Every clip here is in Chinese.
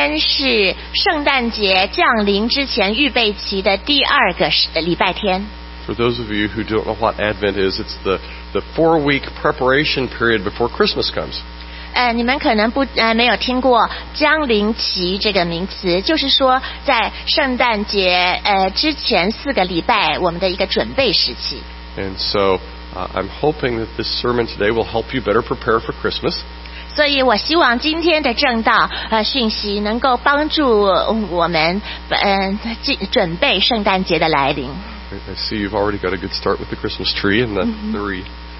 天是圣诞节降临之前预备期的第2个礼拜天。 For those of you who don't know what Advent is, it's the 4-week preparation period before Christmas comes. 你们可能没有听过降临期这个名词，就是说在圣诞节之前4个礼拜我们的一个准备时期。 And so I'm hoping that this sermon today will help you better prepare for Christmas. 所以我希望今天的正道讯息能够帮助我们准备圣诞节的来临。 I see you've already got a good start with the Christmas tree and the wreath.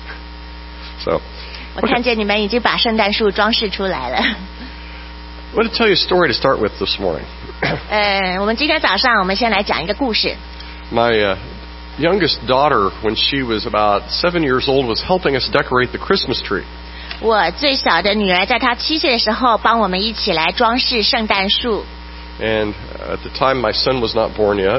So, 我看见你们已经把圣诞树装饰出来了。 I want to tell you a story to start with this morning. 我们今天早上我们先来讲一个故事。 My youngest daughter, when she was about 7 years old, was helping us decorate the Christmas tree. 我最小的女儿在她7岁的时候帮我们一起来装饰圣诞树。 And at the time, my son was not born yet.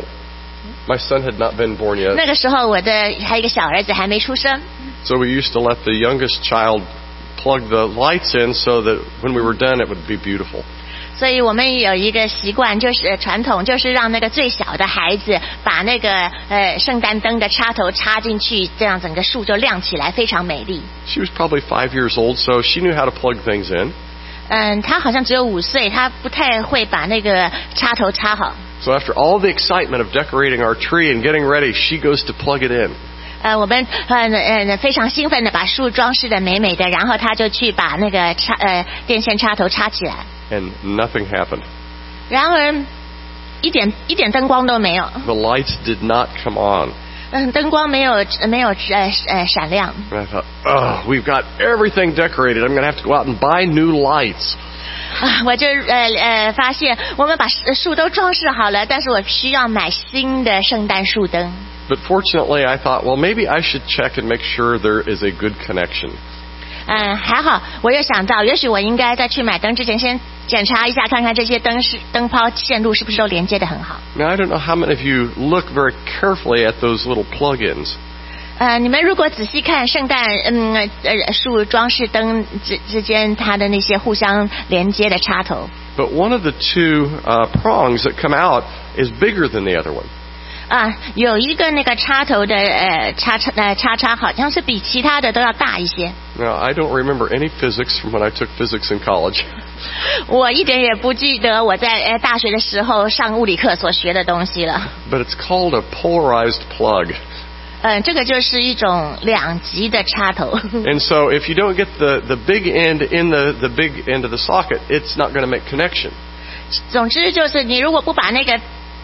My son had not been born yet. 那个时候我的还有一个小儿子还没出生。 So we used to let the youngest child plug the lights in so that when we were done, it would be beautiful. 所以我们有一个习惯，就是传统，就是让那个最小的孩子把那个圣诞灯的插头插进去，这样整个树就亮起来，非常美丽。 She was probably 5 years old, so she knew how to plug things in. 她好像只有5岁，她不太会把那个插头插好。 So after all the excitement of decorating our tree and getting ready, she goes to plug it in. 我们非常兴奋的把树装饰的美美的，然后她就去把那个电线插头插起来。 And nothing happened. 然而一点灯光都没有。 The lights did not come on. 灯光没有闪亮。 And I thought, oh, we've got everything decorated. I'm going to have to go out and buy new lights. 我就发现我们把树都装饰好了，但是我需要买新的圣诞树灯。 But fortunately, I thought, well, maybe I should check and make sure there is a good connection. 还好，我又想到，也许我应该在去买灯之前先检查一下，看看这些灯泡线路是不是都连接得很好。 Now, I don't know how many of you look very carefully at those little plug-ins. 你们如果仔细看圣诞树装饰灯之间它的那些互相连接的插头。 But one of the two prongs that come out is bigger than the other one. 有一个那个插头的插好像是比其他的都要大一些。 Now, I don't remember any physics from when I took physics in college. 我一点也不记得我在大学的时候上物理课所学的东西了。 But it's called a polarized plug. 这个就是一种两极的插头。 And so if you don't get the big end in the big end of the socket, it's not going to make connection. 总之就是你如果不把那个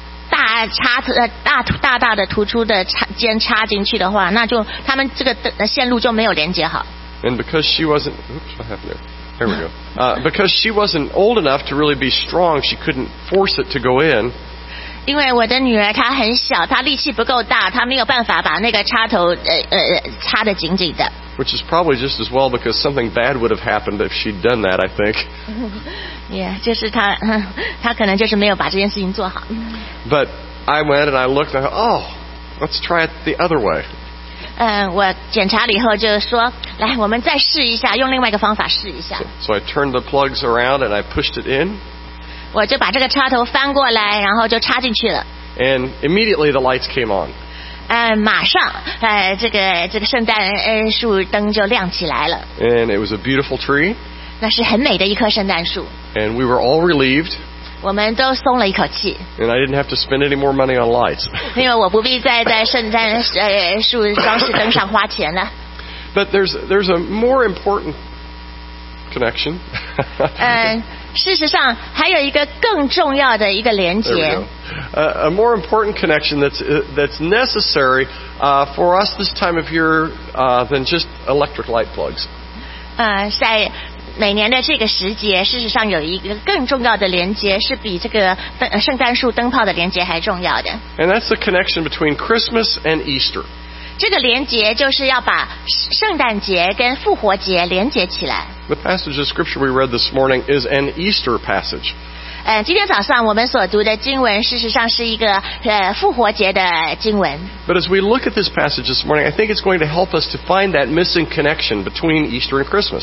大的突出的尖插进去的话，那就他们这个线路就没有连接好。 And because she wasn't, oops, what happened there? There we go. Because she wasn't old enough to really be strong, she couldn't force it to go in. 因为我的女儿她很小，她力气不够大，她没有办法把那个插头插得紧紧的。 Which is probably just as well because something bad would have happened if she'd done that, I think. Yeah, 就是她可能就是没有把这件事情做好。 But I went and I looked and I thought, oh, let's try it the other way. 我检查了以后就说，来，我们再试一下，用另外一个方法试一下。 So I turned the plugs around and I pushed it in. 我就把这个插头翻过来，然后就插进去了。 And immediately the lights came on. 马上这个圣诞树灯就亮起来了。 And it was a beautiful tree. 那是很美的一棵圣诞树。 And we were all relieved. 我们都松了一口气。 And I didn't have to spend any more money on lights. 因为我不必再在圣诞树装饰灯上花钱了。 But there's a more important connection. 事实上还有一个更重要的一个连结。 A more important connection that's necessary for us this time of year than just electric light plugs. 在每年的这个时节，事实上有一个更重要的连结，是比这个圣诞树灯泡的连结还重要的。 And that's the connection between Christmas and Easter. 这个连结就是要把圣诞节跟复活节连结起来。 The passage of scripture we read this morning is an Easter passage. 今天早上我们所读的经文，事实上是一个复活节的经文。 But as we look at this passage this morning, I think it's going to help us to find that missing connection between Easter and Christmas.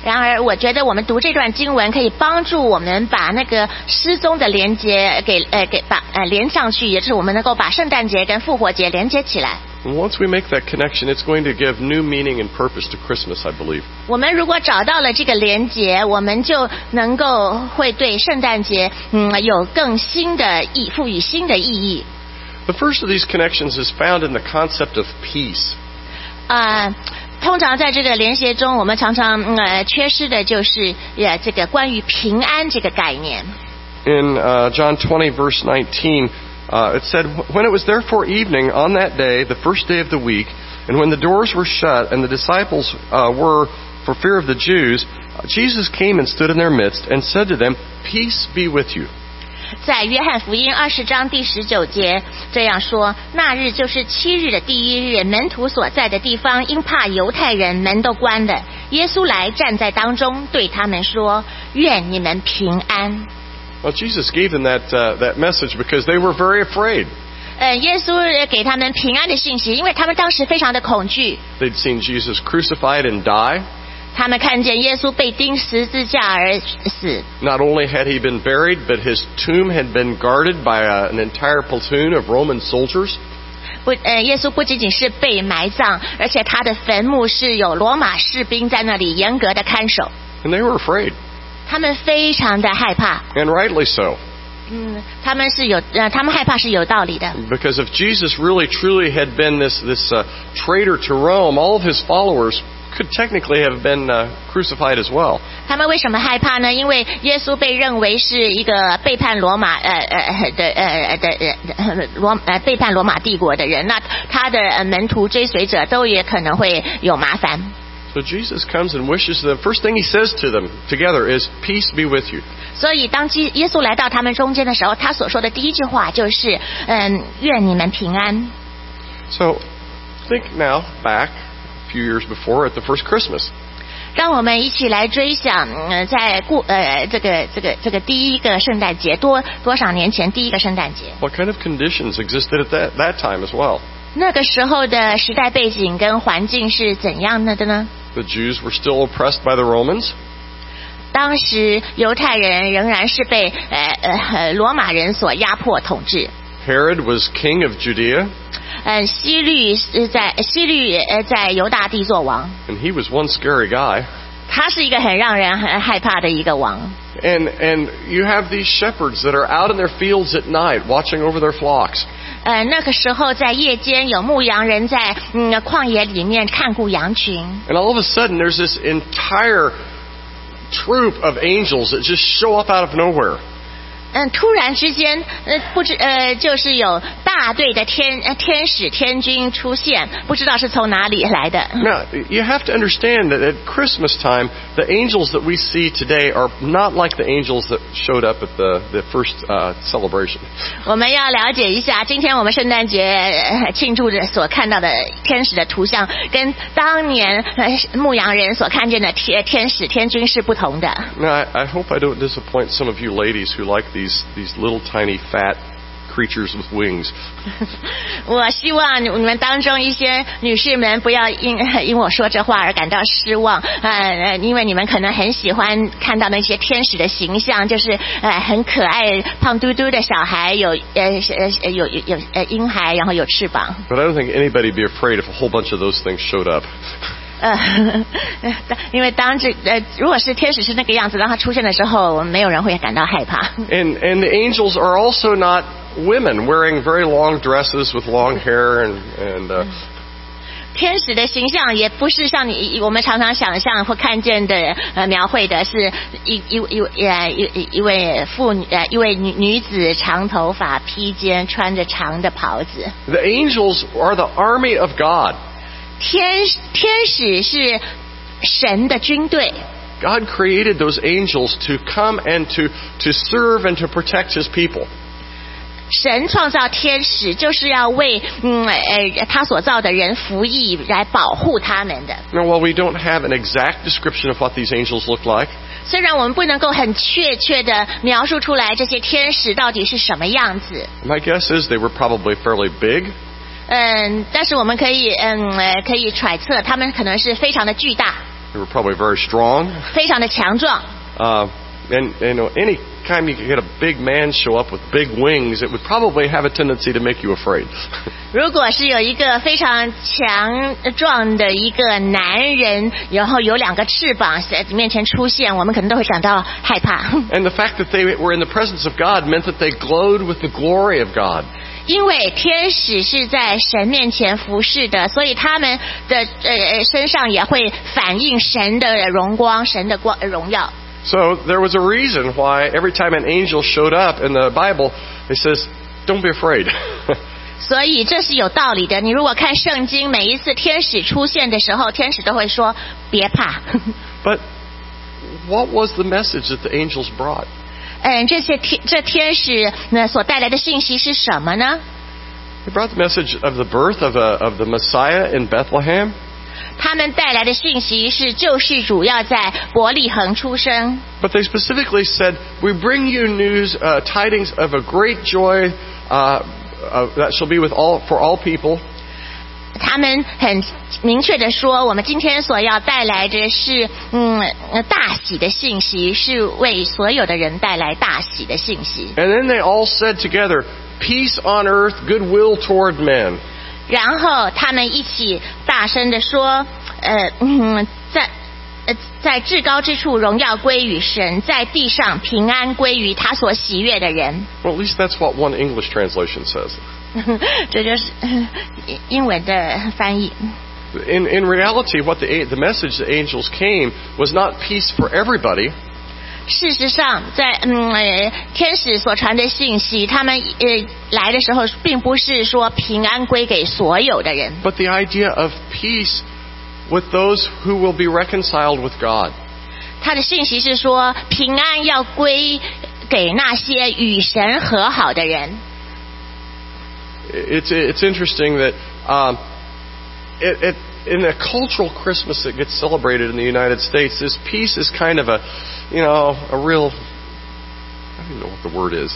然而我觉得我们读这段经文可以帮助我们把那个失踪的连接连上去，也就是我们能够把圣诞节跟复活节连接起来。 And once we make that connection, it's going to give new meaning and purpose to Christmas, I believe. 我们如果找到了这个连结，我们就能够会对圣诞节有更新的赋予新的意义。 The first of these connections is found in the concept of peace. 通常在这个连结中，我们常常缺失的就是这个关于平安这个概念。 In John 20, verse 19, it said, "When it was therefore evening on that day, the first day of the week, and when the doors were shut, and the disciples were, for fear of the Jews, Jesus came and stood in their midst, and said to them, Peace be with you." 在约翰福音20章第19节这样说：那日就是7日的第一日，门徒所在的地方因怕犹太人，门都关了。耶稣来站在当中，对他们说：愿你们平安。 Well, Jesus gave them that message because they were very afraid. 耶稣给他们平安的信息，因为他们当时非常的恐惧。 They'd seen Jesus crucified and die. 他们看见耶稣被钉十字架而死。 Not only had he been buried, but his tomb had been guarded by an entire platoon of Roman soldiers. 耶稣不仅仅是被埋葬，而且他的坟墓是有罗马士兵在那里严格的看守。 And they were afraid. 他们非常的害怕。 And rightly so. 他们害怕是有道理的。 Because if Jesus really truly had been this traitor to Rome, all of his followers could technically have been crucified as well. 他们为什么害怕呢？因为耶稣被认为是一个背叛罗马背叛罗马帝国的人，那他的门徒追随者都也可能会有麻烦。 So Jesus comes and wishes them. First thing he says to them together is, "Peace be with you." 所以当耶稣来到他们中间的时候，他所说的第一句话就是愿你们平安。 So think now back a few years before at the first Christmas. 让我们一起来追想在这个第一个圣诞节多少年前第一个圣诞节。 What kind of conditions existed at that time as well? 那个时候的时代背景跟环境是怎样的呢？ The Jews were still oppressed by the Romans. 当时犹太人仍然是被罗马人所压迫统治。 Herod was king of Judea. 希律在犹大地做王。 And he was one scary guy. 他是一个很让人很害怕的一个王。 And you have these shepherds that are out in their fields at night watching over their flocks. 那个时候在夜间有牧羊人在旷野里面看顾羊群。 And all of a sudden there's this entire troop of angels that just show up out of nowhere. 突然之间就是有大队的天使天军出现，不知道是从哪里来的。 Now, you have to understand that at Christmas time, the angels that we see today are not like the angels that showed up at the first celebration. 我们要了解一下，今天我们圣诞节庆祝着所看到的天使的图像，跟当年牧羊人所看见的天使天军是不同的。 Now, I hope I don't disappoint some of you ladies who like these little tiny fat creatures with wings. 我希望你们当中一些女士们不要因我说这话而感到失望，因为你们可能很喜欢看到那些天使的形象，就是很可爱胖嘟嘟的小孩，有婴孩，然后有翅膀。 But I don't think anybody'd be afraid if a whole bunch of those things showed up. 因为如果是天使是那个样子，当他出现的时候，没有人会感到害怕。 And the angels are also not women wearing very long dresses with long hair and 天使的形象也不是像我们常常想象或看见的描绘的是一位女子长头发披肩穿着长的袍子。 The angels are the army of God. 天使是神的军队。 God created those angels to come and to serve and to protect his people. 神创造天使就是要为他所造的人服役，来保护他们的。 Now, while we don't have an exact description of what these angels look like, 虽然我们不能够很确切的描述出来这些天使到底是什么样子。 my guess is they were probably fairly big. 但是我们可以揣测他们可能是非常的巨大。 They were probably very strong. 非常的强壮。 And any time you could get a big man show up with big wings, it would probably have a tendency to make you afraid. 如果是有一个非常强壮的一个男人，然后有2个翅膀在面前出现，我们可能都会感到害怕。 And the fact that they were in the presence of God meant that they glowed with the glory of God. 因为天使是在神面前服侍的，所以他们的身上也会反映神的荣光，神的荣耀。 So there was a reason why every time an angel showed up in the Bible, it says, "Don't be afraid." 所以这是有道理的。你如果看圣经，每一次天使出现的时候，天使都会说别怕。 But what was the message that the angels brought? 这天使呢所带来的信息是什么呢？ They brought the message of the birth of the Messiah in Bethlehem. 他们带来的信息是救世主要在伯利恒出生。 But they specifically said, "We bring you news, tidings of a great joy that shall be for all people." 他们很明确的说，我们今天所要带来的是大喜的信息，是为所有的人带来大喜的信息。 And then they all said together, "Peace on earth, goodwill toward men." 然后他们一起大声的说，在至高之处荣耀归于神，在地上平安归于他所喜悦的人。 Well, at least that's what one English translation says. 这就是英文的翻译。 In reality, what the message the angels came was not peace for everybody. 事实上，在天使所传的信息，他们来的时候，并不是说平安归给所有的人， But the idea of peace with those who will be reconciled with God. 他的信息是说平安要归给那些与神和好的人。 It's interesting that in a cultural Christmas that gets celebrated in the United States, this peace is kind of a real, I don't know what the word is,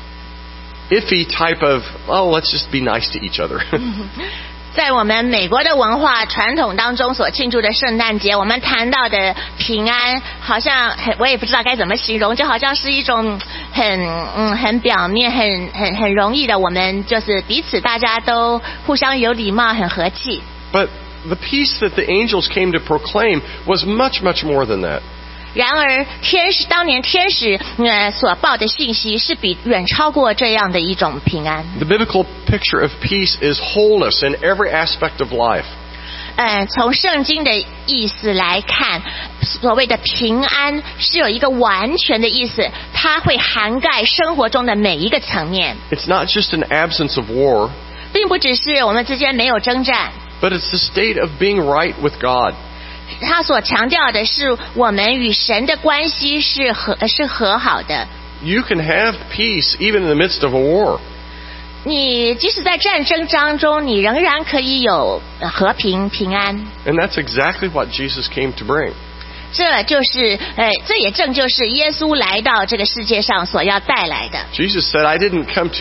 iffy type of, let's just be nice to each other. 在我们美国的文化传统当中所庆祝的圣诞节，我们谈到的平安，好像我也不知道该怎么形容，就好像是一种很表面、很容易的，我们就是彼此大家都互相有礼貌，很和气。 But the peace that the angels came to proclaim was much, much more than that. 然而，当年天使所报的信息是远超过这样的一种平安。 The biblical picture of peace is wholeness in every aspect of life. 从圣经的意思来看，所谓的平安是有一个完全的意思，它会涵盖生活中的每一个层面。 It's not just an absence of war, 并不只是我们之间没有征战， but it's the state of being right with God. 他所强调的是我们与神的关系是和好的。 You can have peace even in the midst of a war. 你即使在战争当中，你仍然可以有和平平安。 And that's exactly what Jesus came to bring. 这也正就是耶稣来到这个世界上所要带来的。 Jesus said, "I didn't come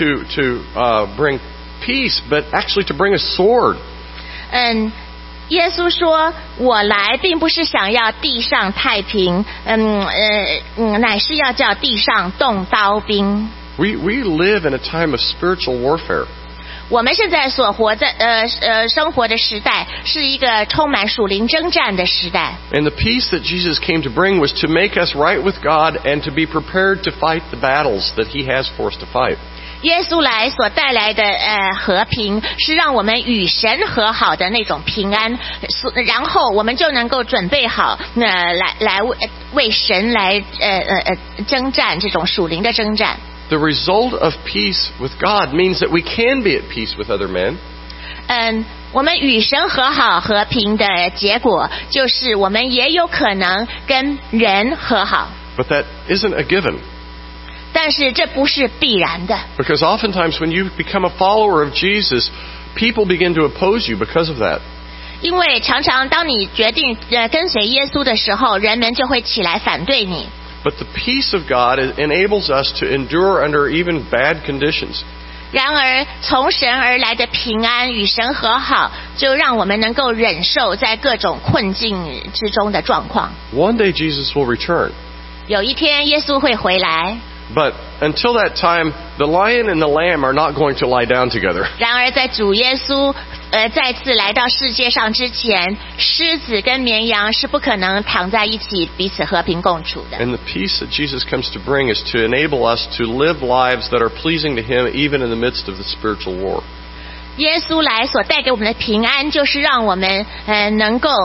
to bring peace, but actually to bring a sword." 耶稣说：“我来并不是想要地上太平，乃是要叫地上动刀兵。” We live in a time of spiritual warfare. 我们现在所活在生活的时代，是一个充满属灵征战的时代。 And the peace that Jesus came to bring was to make us right with God and to be prepared to fight the battles that He has for us to fight. 耶稣来所带来的和平，是让我们与神和好的那种平安，然后我们就能够准备好来为神来征战，这种属灵的征战。 The result of peace with God means that we can be at peace with other men. 我们与神和好和平的结果，就是我们也有可能跟人和好。 But that isn't a given. 但是这不是必然的。 Because oftentimes when you become a follower of Jesus, people begin to oppose you because of that. 因为常常当你决定跟随耶稣的时候，人们就会起来反对你。 But the peace of God enables us to endure under even bad conditions. 然而从神而来的平安与神和好，就让我们能够忍受在各种困境之中的状况。 One day Jesus will return. 有一天耶稣会回来， But until that time, the lion and the lamb are not going to lie down together. 然而在主耶稣再次来到世界上之前，狮子跟绵羊是不可能躺在一起彼此和平共处的。 And the peace that Jesus comes to bring is to enable us to live lives that are pleasing to Him even in the midst of the spiritual war. 耶稣来所带给我们的平安，就是让我们能够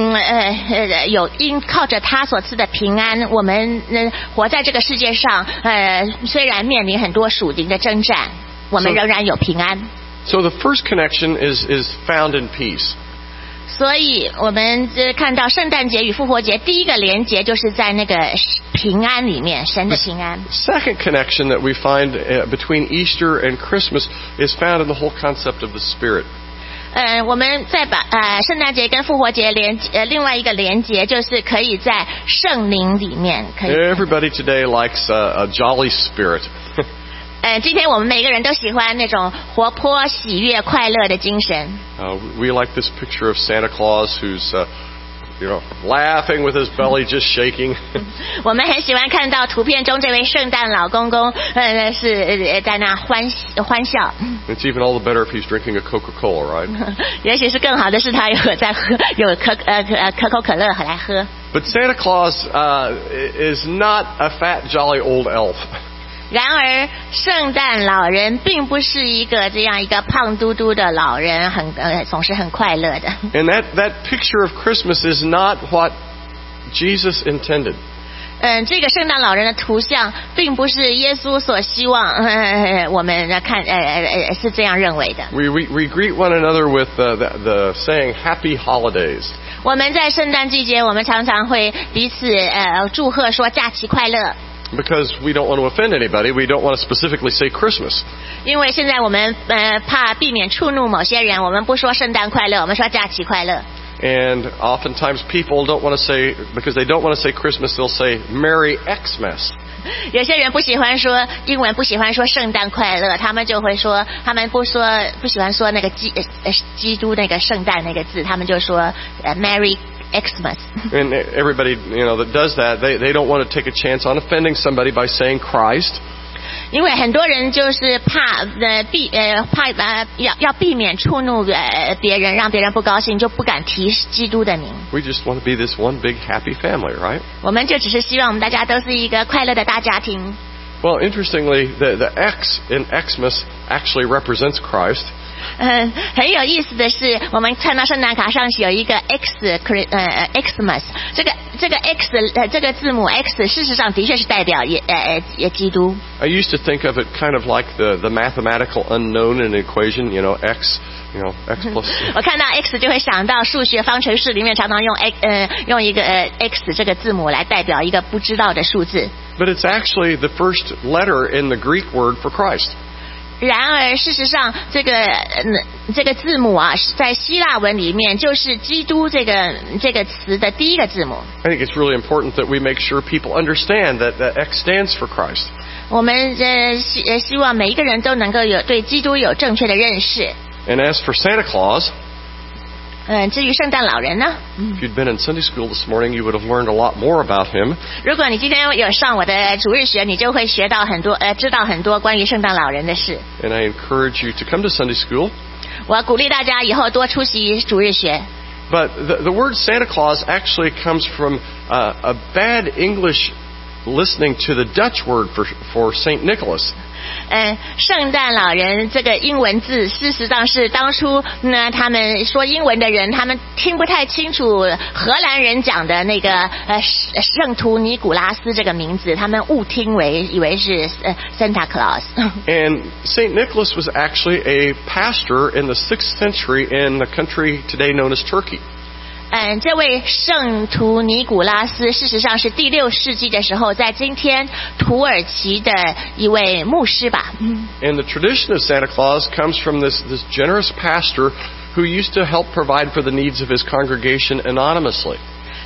靠着他所赐的平安，我们活在这个世界上，虽然面临很多属灵的征战，我们仍然有平安。 So the first connection is found in peace. 所以我们看到圣诞节与复活节第一个连结就是在那个平安里面，神的平安。 Second connection that we find between Easter and Christmas is found in the whole concept of the Spirit. 我们再把圣诞节跟复活节另外一个连结，就是可以在圣灵里面。可以 Everybody today likes a jolly spirit. 今天我们每个人都喜欢那种活泼、喜悦、快乐的精神。 We like this picture of Santa Claus who's, laughing with his belly just shaking. 我们很喜欢看到图片中这位圣诞老公公，是在那欢笑。 It's even all the better if he's drinking a Coca-Cola, right? 也许是更好的是他有可口可乐来喝。 But Santa Claus is not a fat, jolly old elf. 然而，圣诞老人并不是一个这样一个胖嘟嘟的老人，总是很快乐的。 And that picture of Christmas is not what Jesus intended. 这个圣诞老人的图像，并不是耶稣所希望我们看是这样认为的。 We greet one another with the saying "Happy Holidays." 我们在圣诞季节，我们常常会彼此祝贺说假期快乐。 Because we don't want to offend anybody, we don't want to specifically say Christmas. 因为现在我们怕避免触怒某些人，我们不说圣诞快乐，我们说假期快乐。 And oftentimes people don't want to say, because they don't want to say Christmas, they'll say Merry Xmas. 有些人不喜欢说英文，不喜欢说圣诞快乐，他们就会说，他们不喜欢说那个基督那个圣诞那个字，他们就说Merry Xmas. And everybody, that does that, they don't want to take a chance on offending somebody by saying Christ. 因为很多人就是怕要避免触怒别人，让别人不高兴，就不敢提基督的名。 We just want to be this one big happy family, right? 我们就只是希望我们大家都是一个快乐的大家庭。 Well, interestingly, the X in Xmas actually represents Christ. 很有意思的是，我们看到圣诞卡上有一个 Xmas， 这个 X 这个字母 X， 事实上的确是代表基督。 I used to think of it kind of like the mathematical unknown in an equation, X, X plus. 我看到 X 就会想到数学方程式里面常常用一个X 这个字母来代表一个不知道的数字。 But it's actually the first letter in the Greek word for Christ. 然而，事实上，这个字母啊，在希腊文里面就是基督这个词的第一个字母。 I think it's really important that we make sure people understand that X stands for Christ. 我们希望每一个人都能够对基督有正确的认识。 And as for Santa Claus, 至于圣诞老人呢 if you'd been in Sunday school this morning, you would have learned a lot more about him. 如果你今天有上我的主日学，你就会学到很多知道很多关于圣诞老人的事。 And I encourage you to come to Sunday school. 我鼓励大家以后多出席主日学。 But the word Santa Claus actually comes from a bad English listening to the Dutch word for Saint Nicholas. 圣诞老人这个英文字，事实上是当初他们说英文的人，他们听不太清楚荷兰人讲的那个圣徒尼古拉斯这个名字，他们误听以为是Santa Claus. And Saint Nicholas was actually a pastor in the 6th century in the country today known as Turkey. 这位圣徒尼古拉斯事实上是第6世纪的时候，在今天土耳其的一位牧师吧。 And the tradition of Santa Claus comes from this generous pastor who used to help provide for the needs of his congregation anonymously.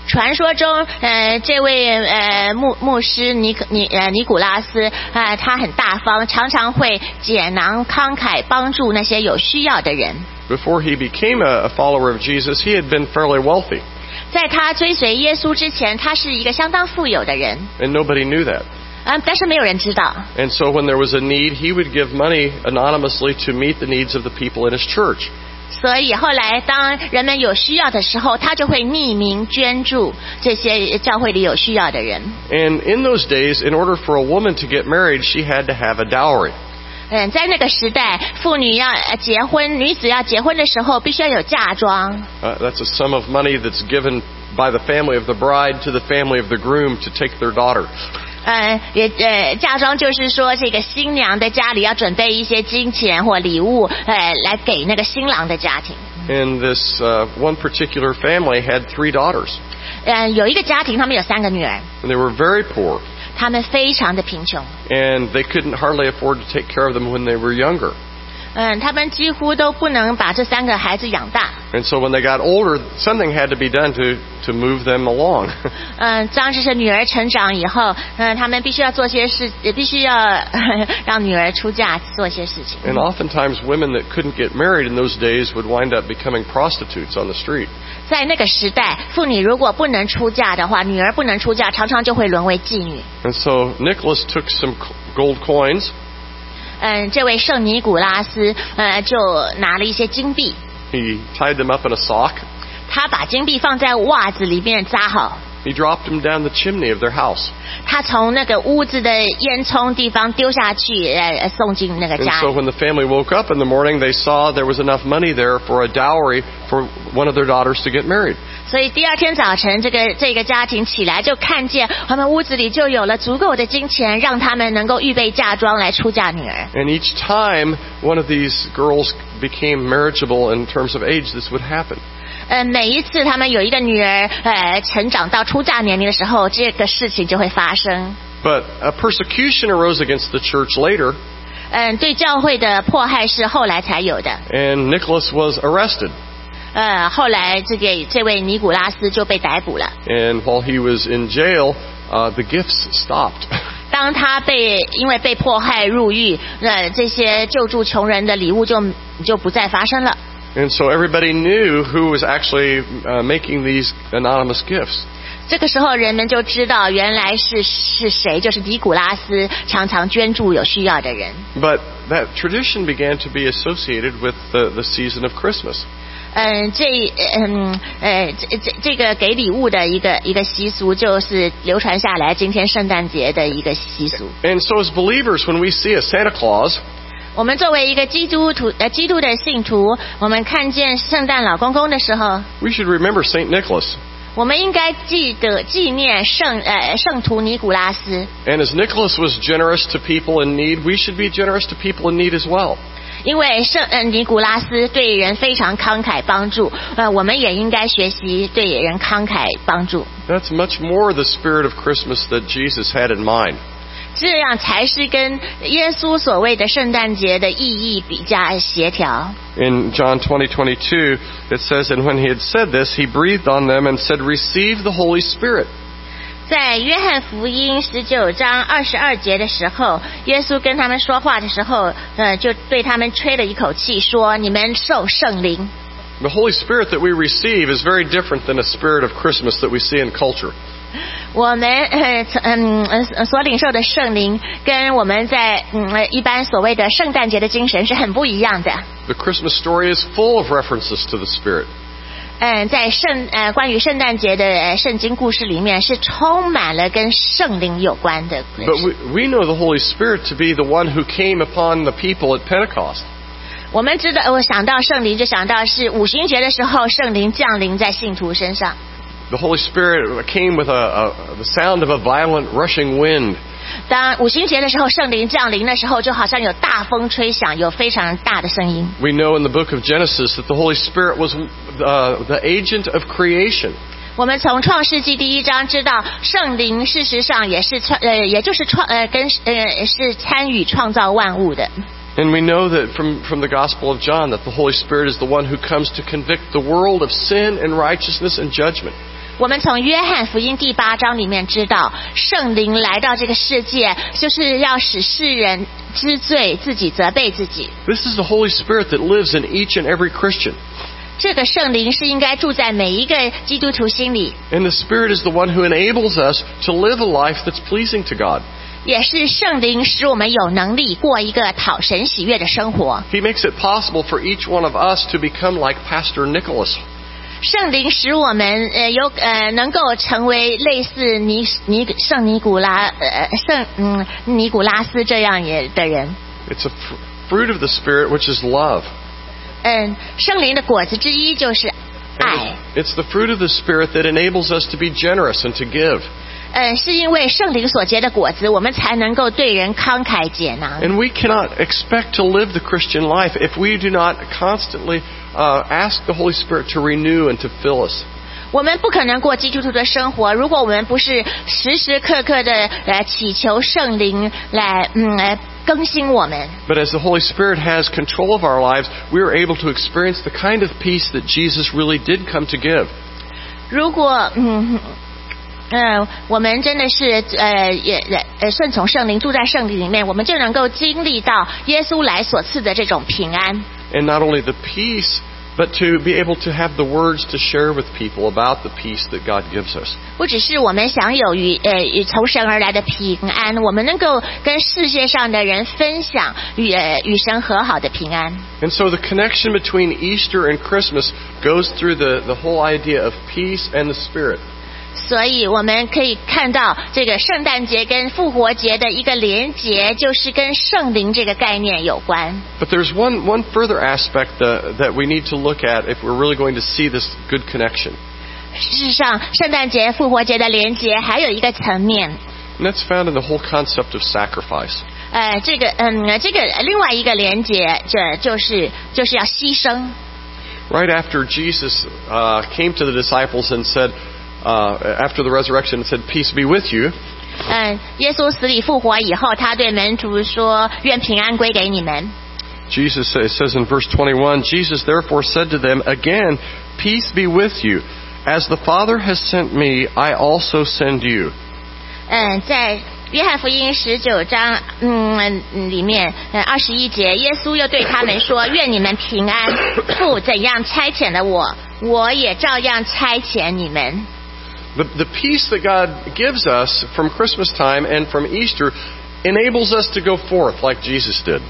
传说中，这位牧师尼古拉斯他很大方，常常会解囊慷慨帮助那些有需要的人。 Before he became a follower of Jesus, he had been fairly wealthy. 在他追随耶稣之前，他是一个相当富有的人。 And nobody knew that. 但是没有人知道。 And so when there was a need, he would give money anonymously to meet the needs of the people in his church. 所以后来当人们有需要的时候，他就会匿名捐助这些教会里有需要的人。 And in those days, in order for a woman to get married, she had to have a dowry. 在那个时代，妇女要结婚，女子要结婚的时候，必须要有嫁妆。 That's a sum of money that's given by the family of the bride to the family of the groom to take their daughter. 嫁妆就是说，这个新娘的家里要准备一些金钱或礼物，来给那个新郎的家庭。 And this one particular family had 3 daughters. 有一个家庭，他们有3个女儿。 And they were very poor. 他们非常的贫穷。 And they couldn't hardly afford to take care of them when they were younger. 他们几乎都不能把这3个孩子养大。 And so when they got older, something had to be done to move them along. 当这些女儿成长以后，他们必须要做些事，也必须要让女儿出嫁做些事情。 And oftentimes women that couldn't get married in those days would wind up becoming prostitutes on the street. 在那个时代，妇女如果不能出嫁的话，女儿不能出嫁，常常就会沦为妓女。 And so Nicholas took some gold coins. 这位圣尼古拉斯就拿了一些金币。 He tied them up in a sock. 他把金币放在袜子里面扎好。 He dropped them down the chimney of their house. 他从那个屋子的烟囱地方丢下去，送进那个家。 And so when the family woke up in the morning, they saw there was enough money there for a dowry for one of their daughters to get married. 所以第二天早晨，这个家庭起来就看见他们屋子里就有了足够的金钱，让他们能够预备嫁妆来出嫁女儿。 And each time one of these girls became marriageable in terms of age, this would happen. 每一次他们有一个女儿成长到出嫁年龄的时候，这个事情就会发生。 But a persecution arose against the church later. 对教会的迫害是后来才有的。 And Nicholas was arrested. 后来这位尼古拉斯就被逮捕了。 And while he was in jail, the gifts stopped. 当他因为被迫害入狱，这些救助穷人的礼物就不再发生了。 And so everybody knew who was actually making these anonymous gifts. 这个时候人们就知道原来是谁，就是尼古拉斯常常捐助有需要的人。 But that tradition began to be associated with the season of Christmas. 这个给礼物的一个习俗，就是流传下来今天圣诞节的一个习俗。 And so as believers, when we see a Santa Claus, 我们作为一个基督的信徒，我们看见圣诞老公公的时候， we should remember Saint Nicholas. 我们应该纪念圣徒尼古拉斯。 And as Nicholas was generous to people in need, we should be generous to people in need as well. 因为尼古拉斯对人非常慷慨帮助，我们也应该学习对人慷慨帮助。 That's much more the spirit of Christmas that Jesus had in mind. 这样才是跟耶稣所谓的圣诞节的意义比较协调。 In John 20:22, it says, "And when he had said this, he breathed on them and said, 'Receive the Holy Spirit.'" 在约翰福音19章22节的时候，耶稣跟他们说话的时候，就对他们吹了一口气，说：“你们受圣灵。” The Holy Spirit that we receive is very different than a spirit of Christmas that we see in culture. 我们所领受的圣灵，跟我们在一般所谓的圣诞节的精神是很不一样的。 The Christmas story is full of references to the Spirit. 在关于圣诞节的圣经故事里面，是充满了跟圣灵有关的故事。 But we know the Holy Spirit to be the one who came upon the people at Pentecost. 我们知道，我想到圣灵，就想到是五旬节的时候，圣灵降临在信徒身上。 The Holy Spirit came with the sound of a violent rushing wind. 当五旬节的时候，圣灵降临的时候，就好像有大风吹响，有非常大的声音。 We know in the book of Genesis that the Holy Spirit was the agent of creation. 我们从创世纪第1章知道，圣灵事实上也是也就是是参与创造万物的。 And we know that from the Gospel of John that the Holy Spirit is the one who comes to convict the world of sin and righteousness and judgment. 我们从约翰福音第8章里面知道，圣灵来到这个世界，就是要使世人知罪，自己责备自己。 This is the Holy Spirit that lives in each and every Christian. 这个圣灵是应该住在每一个基督徒心里， And the Spirit is the one who enables us to live a life that's pleasing to God. 也是圣灵使我们有能力过一个讨神喜悦的生活。 He makes it possible for each one of us to become like Pastor Nicholas. 圣灵使我们能够成为类似圣尼古拉斯这样的人。 It's a fruit of the Spirit, which is love. 圣灵的果子之一就是爱。 It's the fruit of the Spirit that enables us to be generous and to give. 是因为圣灵所结的果子，我们才能够对人慷慨解囊。 And we cannot expect to live the Christian life if we do not constantly ask the Holy Spirit to renew and to fill us. 我们不可能过基督徒的生活，如果我们不是时时刻刻的祈求圣灵来更新我们。 But as the Holy Spirit has control of our lives, we are able to experience the kind of peace that Jesus really did come to give. 如果我们真的是顺从圣灵，住在圣灵里面，我们就能够经历到耶稣来所赐的这种平安。 And not only the peace, but to be able to have the words to share with people about the peace that God gives us. 不只是我们享有从神而来的平安，我们能够跟世界上的人分享与神和好的平安。 And so the connection between Easter and Christmas goes through the whole idea of peace and the Spirit. 所以我们可以看到这个圣诞节跟复活节的一个连结，就是跟圣灵这个概念有关。 But there's one further aspect that we need to look at if we're really going to see this good connection. 事实上，圣诞节、复活节的连结还有一个层面， And that's found in the whole concept of sacrifice. 这个另外一个连结，这就是要牺牲。 Right after Jesus came to the disciples and said, after the resurrection, and said, "Peace be with you." 耶稣死里复活以后，他对门徒说：“愿平安归给你们。” Jesus says in verse 21, Jesus therefore said to them again, "Peace be with you. As the Father has sent me, I also send you." 在约翰福音19章里面21节，耶稣又对他们说：“愿你们平安，父怎样差遣了我，我也照样差遣你们。” The peace that God gives us from Christmas time and from Easter enables us to go forth like Jesus did.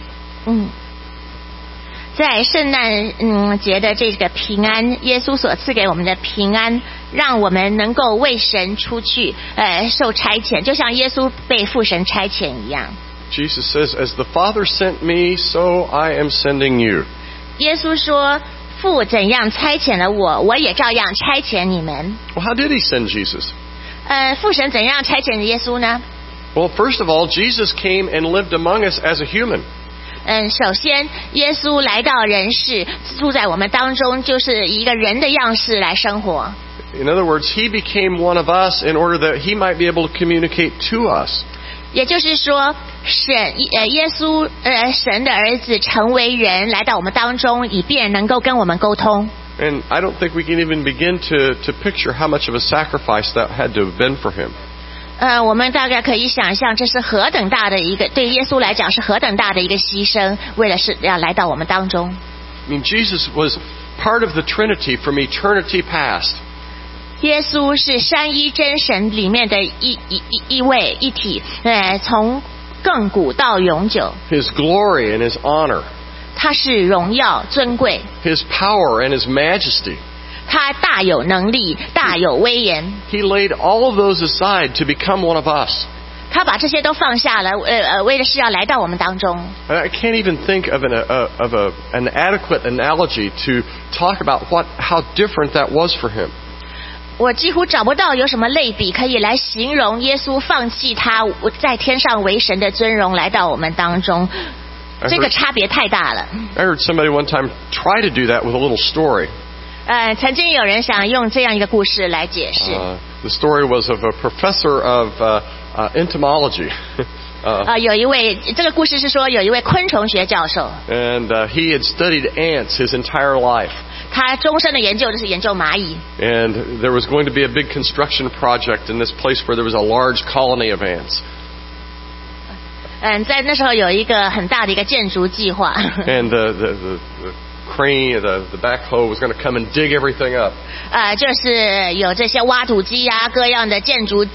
在圣诞节的这个平安，耶稣所赐给我们的平安，让我们能够为神出去受差遣，就像耶稣被父神差遣一样。 Jesus says, "As the Father sent me, so I am sending you." 耶稣说：“父怎样差遣了我，我也照样差遣你们。” Well, how did he send Jesus? 父神怎样差遣耶稣呢？ Well, first of all, Jesus came and lived among us as a human. 首先，耶稣来到人世，住在我们当中，就是以一个人的样式来生活。 In other words, he became one of us in order that he might be able to communicate to us. 也就是说，耶稣神的儿子成为人，来到我们当中，以便能够跟我们沟通。 And I don't think we can even begin to picture how much of a sacrifice that had to have been for him. 我们大概可以想象，这是何等大的一个，对耶稣来讲是何等大的一个牺牲，为了是要来到我们当中。 I mean, Jesus was part of the Trinity from eternity past. 耶稣是三一真神里面的一位一体，从亘古到永久。 His glory and his honor. 他是荣耀尊贵， His power and his majesty. 他大有能力，大有威严。 He laid all of those aside to become one of us. 他把这些都放下了，为的是要来到我们当中。 And I can't even think of an adequate analogy to talk about how different that was for him. 我几乎找不到有什么类比可以来形容耶稣放弃他在天上为神的尊荣来到我们当中，这个差别太大了。 I heard somebody one time try to do that with a little story. 曾经有人想用这样一个故事来解释。 The story was of a professor of entomology. 有一位，这个故事是说有一位昆虫学教授， And he had studied ants his entire life. 他终身的研究就是研究蚂蚁。 And there was going to be a big construction project in this place where there was a large colony of ants. 在那时候有一个很大的一个建筑计划。 And the crane, the backhoe was going to come and dig everything up. 就是有这些挖土机啊，各样的建筑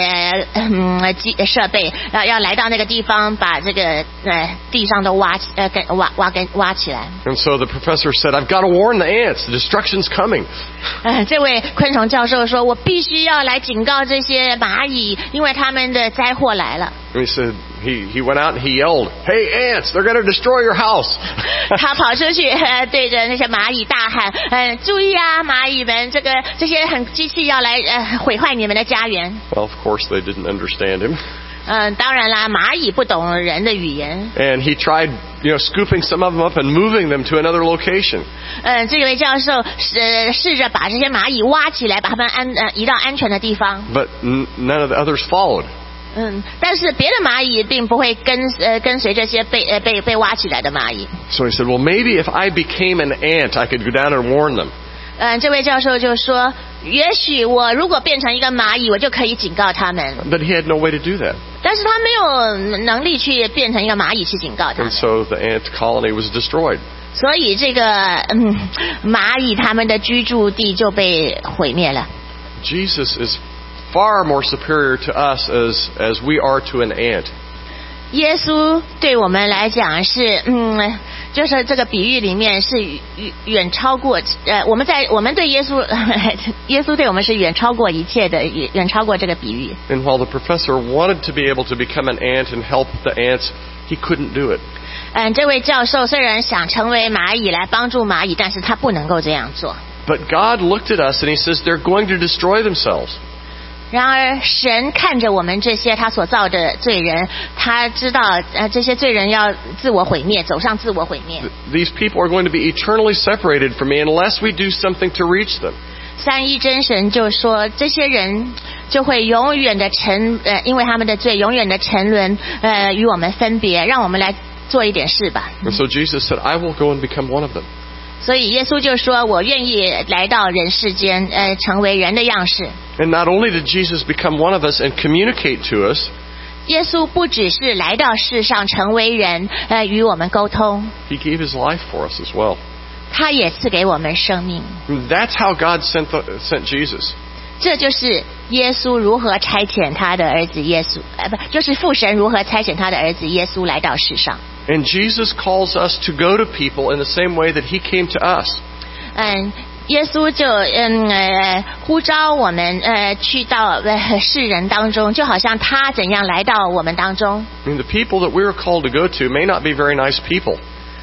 设备，要来到那个地方，把这个地上都挖起来。 And so the professor said, "I've got to warn the ants. The destruction's coming." 这位昆虫教授说：“我必须要来警告这些蚂蚁，因为他们的灾祸来了。” And he said, he went out and he yelled, "Hey ants, they're going to destroy your house." 他跑出去对着那些蚂蚁大喊：“注意啊，蚂蚁们，这些机器要来毁坏你们的家园。” Well, of course they didn't understand him. 当然啦，蚂蚁不懂人的语言。 And he tried, scooping some of them up and moving them to another location. 这位教授试着把这些蚂蚁挖起来，把它们移到安全的地方。 But none of the others followed. 但是别的蚂蚁并不会跟随这些被挖起来的蚂蚁。 So he said, "Well, maybe if I became an ant, I could go down and warn them." 这位教授就说，也许我如果变成一个蚂蚁，我就可以警告他们。 But he had no way to do that. 但是他没有能力去变成一个蚂蚁去警告他 And 们。 so the ant colony was destroyed. 所以这个蚂蚁他们的居住地就被毁灭了。 Jesus is far more superior to us as we are to an ant. 耶稣对我们来讲是就是这个比喻里面是远超过我们对耶稣耶稣对我们是远超过一切的，远超过这个比喻。 And while the professor wanted to be able to become an ant and help the ants, he couldn't do it. 这位教授虽然想成为蚂蚁来帮助蚂蚁，但是他不能够这样做。 But God looked at us and he says they're going to destroy themselves. 然而神看着我们这些他所造的罪人，他知道这些罪人要自我毁灭，走上自我毁灭。 These people are going to be eternally separated from me unless we do something to reach them. 三一真神就说，这些人就会永远的因为他们的罪永远的沉沦，与我们分别，让我们来做一点事吧。 And so Jesus said, "I will go and become one of them." 所以耶稣就说，我愿意来到人世间，成为人的样式。 And not only did Jesus become one of us and communicate to us, 耶稣不只是来到世上成为人，与我们沟通， he gave his life for us as well. 他也赐给我们生命。 And that's how God sent Jesus. 这就是耶稣如何差遣他的儿子耶稣，就是父神如何差遣他的儿子耶稣来到世上。 And Jesus calls us to go to people in the same way that he came to us. 耶稣就呼召我们去到世人当中，就好像他怎样来到我们当中。 I mean, the people that we are called to go to may not be very nice people.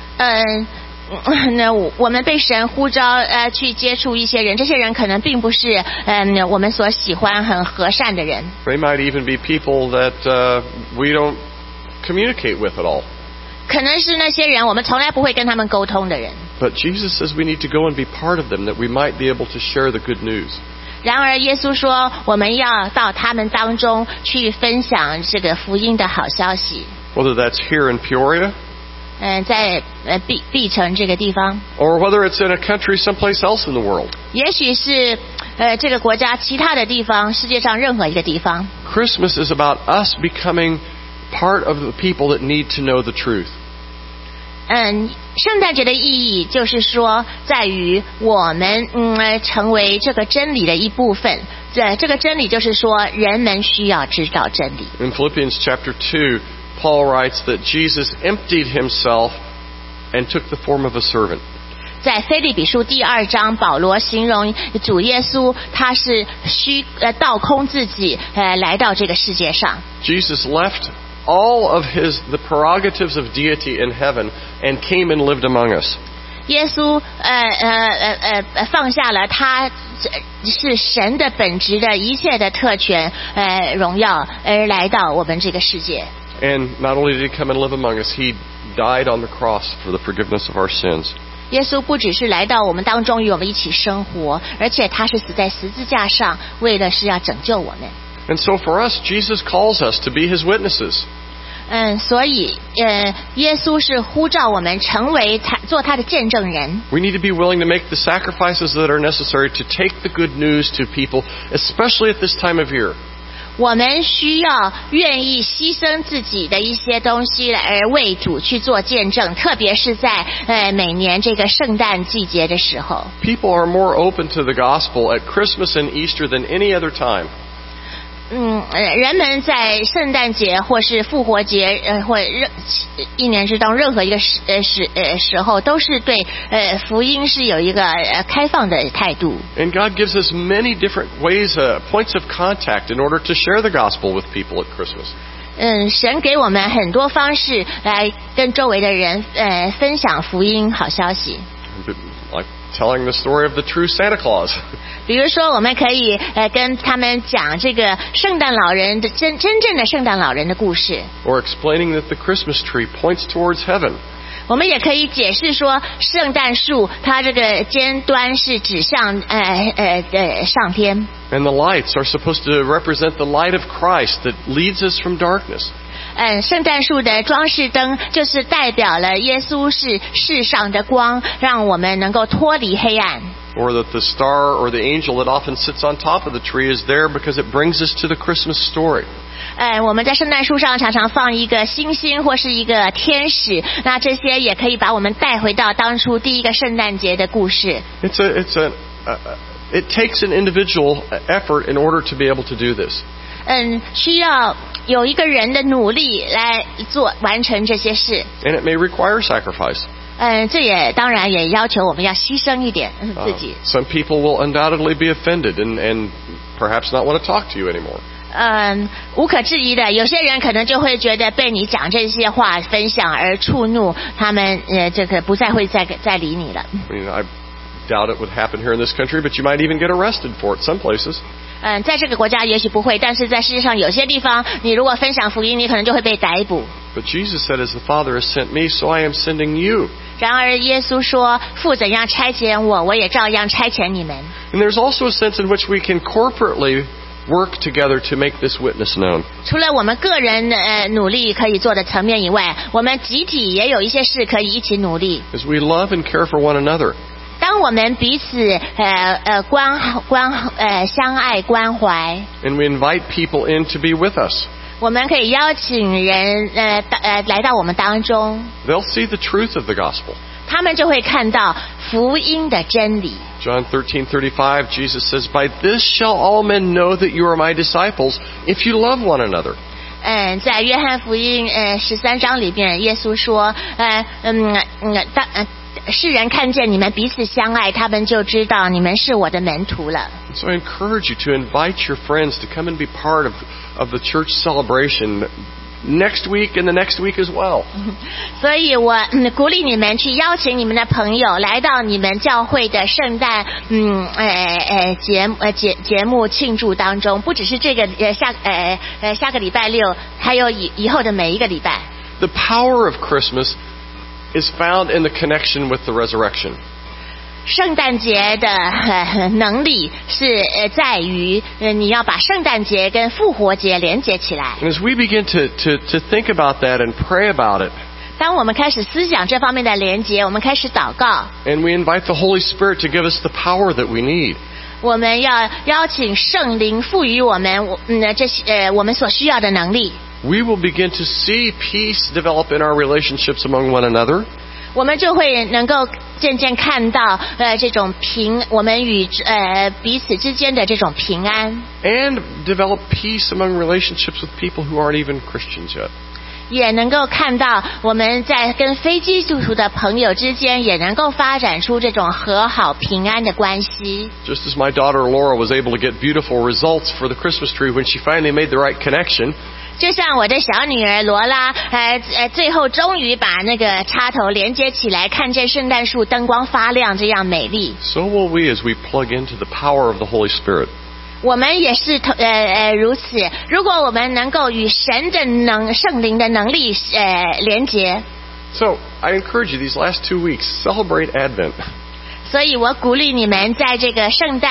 那我们被神呼召去接触一些人，这些人可能并不是我们所喜欢很和善的人。 They might even be people that we don't communicate with at all. 可能是那些人我们从来不会跟他们沟通的人。 But Jesus says we need to go and be part of them, that we might be able to share the good news. 然而耶稣说，我们要到他们当中去分享这个福音的好消息。 Whether that's here in Peoria, 在碧城这个地方， or whether it's in a country someplace else in the world. 也许是这个国家其他的地方，世界上任何一个地方。 Christmas is about us becoming part of the people that need to know the truth. 圣诞节的意义就是说，在于我们成为这个真理的一部分。这个真理就是说，人们需要知道真理。 In Philippians chapter 2, Paul writes that Jesus emptied himself and took the form of a servant. 在腓立比书第2章，保罗形容主耶稣他是倒空自己来到这个世界上。 Jesus left all of the prerogatives of deity in heaven and came and lived among us. 耶稣放下了他是神的本质的一切的特权荣耀，而来到我们这个世界。 And not only did he come and live among us, he died on the cross for the forgiveness of our sins. 耶稣不只是来到我们当中与我们一起生活，而且他是死在十字架上，为的是要拯救我们。 And so for us, Jesus calls us to be his witnesses. 所以耶稣是呼召我们成为做他的见证人。 We need to be willing to make the sacrifices that are necessary to take the good news to people, especially at this time of year. 我们需要愿意牺牲自己的一些东西而为主去做见证，特别是在每年这个圣诞季节的时候。 People are more open to the gospel at Christmas and Easter than any other time. 人们在圣诞节或是复活节或一年之中任何一个时候，都是对福音是有一个开放的态度。 And God gives us many different ways, points of contact in order to share the gospel with people at Christmas. 神给我们很多方式来跟周围的人分享福音好消息。 Like telling the story of the true Santa Claus. 比如说，我们可以跟他们讲这个圣诞老人的真正的圣诞老人的故事。 Or explaining that the Christmas tree points towards heaven. 我们也可以解释说，圣诞树它这个尖端是指向上天。 And the lights are supposed to represent the light of Christ that leads us from darkness. 圣诞树的装饰灯就是代表了耶稣是世上的光，让我们能够脱离黑暗。 Or that the star or the angel that often sits on top of the tree is there because it brings us to the Christmas story. 我们在圣诞树上常常放一个星星或是一个天使，那这些也可以把我们带回到当初第一个圣诞节的故事。 It takes an individual effort in order to be able to do this. 需要有一个人的努力来完成这些事。 And it may require sacrifice. 这也当然也要求我们要牺牲一点自己。 Some people will undoubtedly be offended and perhaps not want to talk to you anymore. 无可置疑的，有些人可能就会觉得被你讲这些话分享而触怒，他们这个不再会再理你了。 I doubt it would happen here in this country, but you might even get arrested for it some places. 在这个国家也许不会，但是在世界上有些地方，你如果分享福音，你可能就会被逮捕。 But Jesus said, "As the Father has sent me, so I am sending you." 然而耶稣说，父怎样差遣我，我也照样差遣你们。 And there's also a sense in which we can corporately work together to make this witness known. 除了我们个人努力可以做的层面以外，我们集体也有一些事可以一起努力。 As we love and care for one another. 当我们彼此相爱关怀 And we invite people in to be with us. 我们可以邀请人来到我们当中。 They'll see the truth of the gospel. 他们就会看到福音的真理。 John 13:35, Jesus says, "By this shall all men know that you are my disciples, if you love one another." 在约翰福音13章里边，耶稣说，世人看见你们彼此相爱，他们就知道你们是我的门徒了。 So I encourage you to invite your friends to come and be part of the church celebration next week and the next week as well. 所以我鼓励你们去邀请你们的朋友来到你们教会的圣诞节目庆祝当中，不只是这个下个礼拜六，还有以后的每一个礼拜。 The power of Christmas is found in the connection with the resurrection. 圣诞节的能力是在于你要把圣诞节跟复活节连接起来。 And as we begin to think about that and pray about it, 当我们开始思想这方面的连接，我们开始祷告。 And we invite the Holy Spirit to give us the power that we need. 我们要邀请圣灵赋予我们这些我们所需要的能力。 We will begin to see peace develop in our relationships among one another. 我们就会能够渐渐看到这种我们与彼此之间的这种平安。 And develop peace among relationships with people who aren't even Christians yet. 也能够看到我们在跟非基督徒的朋友之间也能够发展出这种和好平安的关系。 Just as my daughter Laura was able to get beautiful results for the Christmas tree when she finally made the right connection. 就像我的小女儿罗拉最后终于把那个插头连接起来，看见圣诞树灯光发亮这样美丽。 So will we as we plug into the power of the Holy Spirit. 我们也是如此。如果我们能够与神的圣灵的能力连结。 So I encourage you these last 2 weeks, celebrate Advent. 所以我鼓励你们在这个圣诞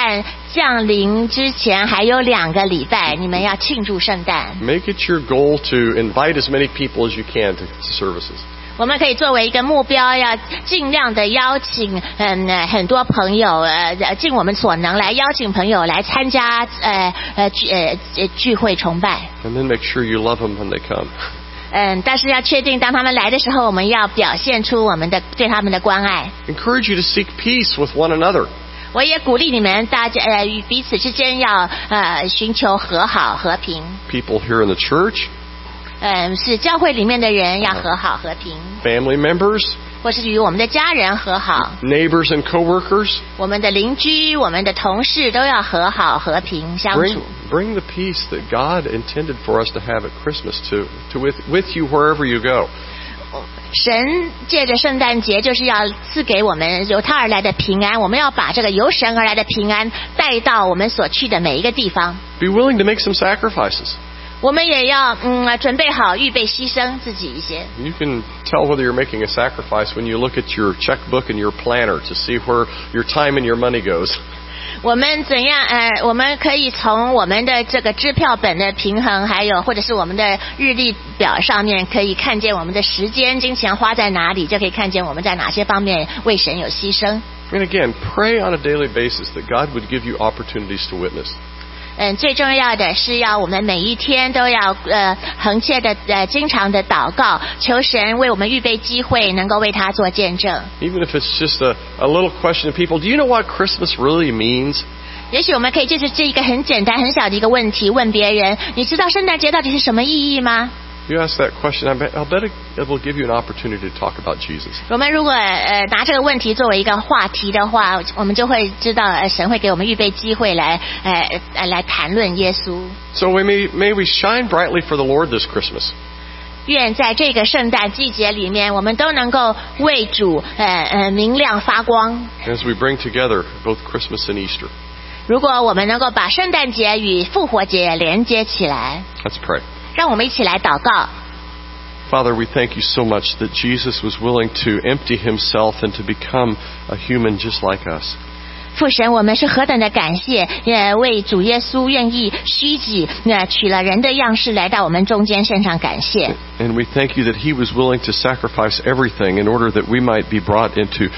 降临之前还有2个礼拜，你们要庆祝圣诞。 Make it your goal to invite as many people as you can to services. 我们可以作为一个目标，要尽量的邀请很多朋友尽我们所能来邀请朋友来参加聚会崇拜。 And then make sure you love them when they come. 但是要确定当他们来的时候，我们要表现出我们的对他们的关爱。 Encourage you to seek peace with one another. 我也鼓励你们大家与彼此之间要寻求和好和平。 People here in the church. 是教会里面的人要和好和平。 Family members. 或是与我们的家人和好。 Neighbors and coworkers. 我们的邻居、我们的同事都要和好和平相处。 Bring the peace that God intended for us to have at Christmas to with you wherever you go. 神借着圣诞节就是要赐给我们由他而来的平安，我们要把这个由神而来的平安带到我们所去的每一个地方。 Be willing to make some sacrifices. 我们也要准备好预备牺牲自己一些。 You can tell whether you're making a sacrifice when you look at your checkbook and your planner to see where your time and your money goes. 我们怎样我们可以从我们的这个支票本的平衡，还有或者是我们的日历表上面，可以看见我们的时间、金钱花在哪里，就可以看见我们在哪些方面为神有牺牲。 And again, pray on a daily basis that God would give you opportunities to witness. 最重要的是要我们每一天都要恒切的经常的祷告，求神为我们预备机会，能够为他做见证。 Even if it's just a little question to people, do you know what Christmas really means? 也许我们可以就是这一个很简单很小的一个问题问别人，你知道圣诞节到底是什么意义吗？ You ask that question, I'll bet it will give you an opportunity to talk about Jesus. 我们如果拿这个问题作为一个话题的话，我们就会知道神会给我们预备机会来谈论耶稣。 So may we shine brightly for the Lord this Christmas. 愿在这个圣诞季节里面，我们都能够为主明亮发光。 As we bring together both Christmas and Easter. 如果我们能够把圣诞节与复活节连接起来， Let's pray. 让我们一起来祷告。 Father, we thank you so much that Jesus was willing to empty himself and to become a human just like us. 父神，我们是何等的感谢，为主耶稣愿意虚己，取了人的样式来到我们中间，献上感谢。 And we thank you that he was willing to sacrifice everything in order that we might be brought into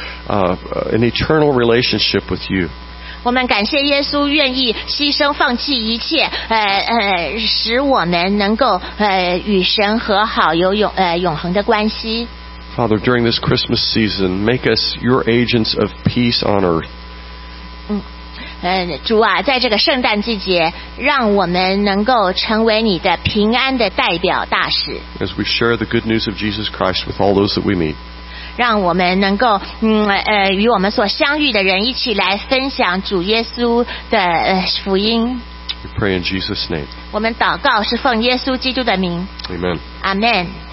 an eternal relationship with you. 我们感谢耶稣愿意牺牲放弃一切，使我们能够与神和好，有永恒的关系。 Father, during this Christmas season, make us your agents of peace on earth. 主啊，在这个圣诞季节，让我们能够成为你的平安的代表大使。 As we share the good news of Jesus Christ with all those that we meet. 让我们能够与我们所相遇的人一起来分享主耶稣的福音。 We pray in Jesus' name. 我们祷告是奉耶稣基督的名。 Amen. 阿们。